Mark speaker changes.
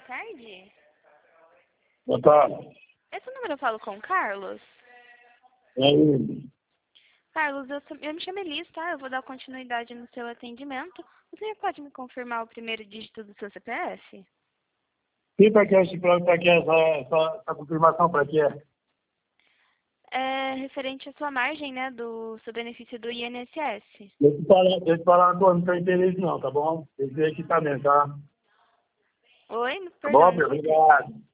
Speaker 1: tarde.
Speaker 2: Boa tarde.
Speaker 1: Esse número eu falo com o Carlos?
Speaker 2: É ele.
Speaker 1: Carlos, eu me chamo Elis, tá? Eu vou dar continuidade no seu atendimento. Você pode me confirmar o primeiro dígito do seu CPF?
Speaker 2: E para que essa confirmação, para que é?
Speaker 1: É referente à sua margem, né, do seu benefício do INSS.
Speaker 2: Deixa eu falar uma coisa, não estou interesse não, tá bom? Esse é equipamento, tá?
Speaker 1: Oi,
Speaker 2: Tá bom,
Speaker 1: perdão, não
Speaker 2: meu?
Speaker 1: escutei.
Speaker 2: Obrigado.